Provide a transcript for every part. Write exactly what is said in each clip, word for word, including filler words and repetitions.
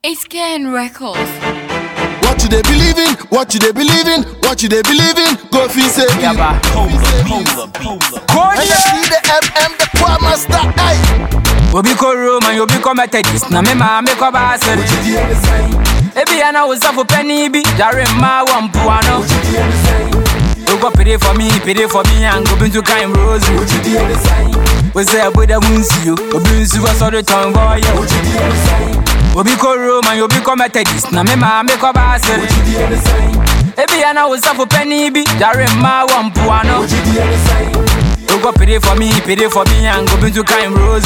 It's getting records. What you they believe in? What you they believe in? What you they believe in? Go feel safe. Yaba, hold up, hold up, hold up. And you see the M M, the poor master. Aye. Obi ko Roma, you be come Methodist. Na me ma me ko Basel. Ebi ana usafu penny bi. Jare ma wampuano. You go pay for me, pay for me, and go into kind rose. We say I put a moonsie, you. Obi nsu was all the tongue boy. Obi ko Roma, you be come Methodist. Na me ma me ko Basel. Ebi ana usafu penny bi. Jare ma wampuano. You go pay for me, pay for me, and go into kind rose.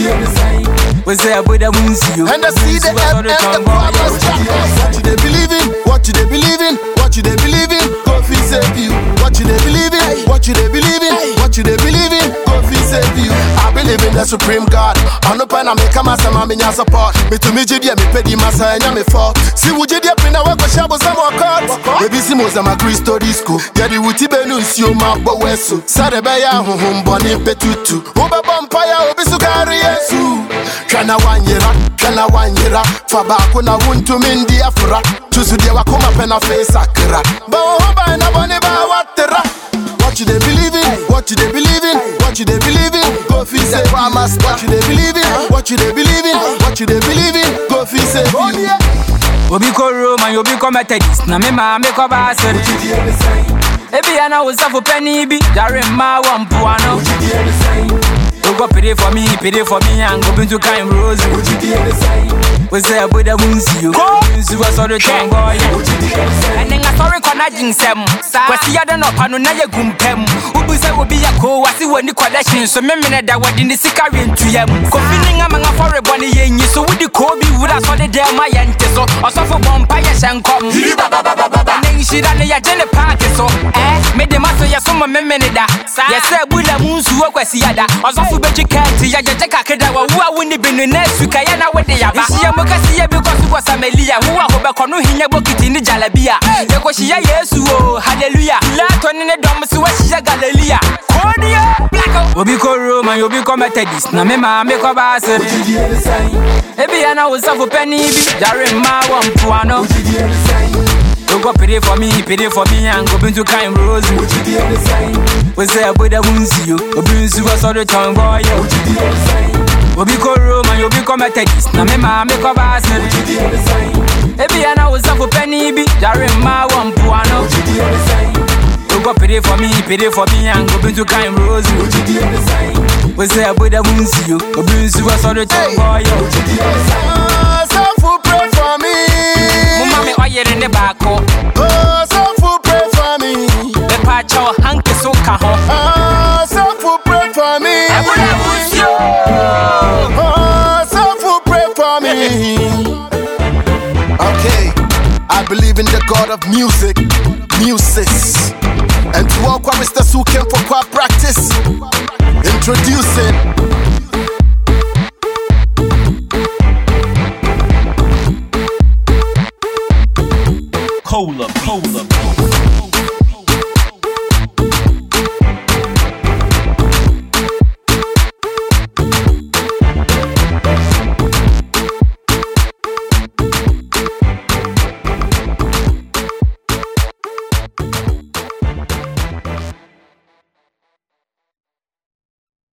We say I put a moonsie, you. And I see the M M, the poor master. What you they believe in? What you they believe in? What you they believe in? Go feel save you. What you they believe in? What you they believe in? What you they believe in? Go feel save you. I believe in the supreme God. On the pen I make a massa man in your support. Me to me jidi me pedi massa and me for. See would you pin a work with shabo some more cards. Baby Simos am a Christo disco. Get it with Benus you ma bo wesu. Sade beya hum boni petutu. Oba bumpire obi sukari yesu. Kana wanyera, kana wanyera. Fabako na wuntu mindi afura. Tusu dia wakuma pena face akira. Ba hoba na boni ba watera. What you they believe in? What you they believe in? What you they believe in? Go feel safe. What you they believe in? What you they believe in? What you they believe in? Go feel safe. Obi ko Roma, you be come Methodist. Na me ma me ko Basel. Ebi ana usafu penny bi. Jare ma wampuano. You go pay for me, pay for me, and go into kind rose. We say I put a moonsie, you. You was all the tongue boy. And then I saw it connecting some. Was the other no panona gumpem. Who say will be a co, I see when the collection. So, me that what in the Sicari to yam. Confining among a foreign bonny, so with the Kobe would have saw the damn my auntie, so or suffer vampires and come. And then she done a gender party, so eh, made the master ya summa memenida. Yes, sir, with a moon to work with Siada. Or suffer better cat, Yajaka Kedawa, who I wouldn't be in the next week. I know what they are. Mokasi because it was Amelia who are Hobakonu Hinya Bokit in the Jalabia. Yakoshia, yes, oh, hallelujah. Laton in the Domus, Washia Galilia. Cordia, Black Obiko Roma, you become Methodist. Namema, make a Basel. Ebi ana was of a penny, Darren Ma Wampuano. You go pay for me, pay for me, and go into kind rose. We say I put a moonsie, you. Obi was all the tongue boy. Obi ko Roma, you be come Methodist. Na me ma me ko Basel. Ebi ana usafu penny bi. Jare ma wampuano. You go pay for me, pay for me, and go into kind rose. We say I put a moonsie, you. Obi was all the tongue boy. Some food pray for me. Mama me oye in the back. Oh, some food pray for me. The pacho hanky so kaho. Ah, some food pray for me. Oh, some food pray for me. Okay, I believe in the God of music, muses, and to all choristers who came for choir practice, introducing Cola, cola.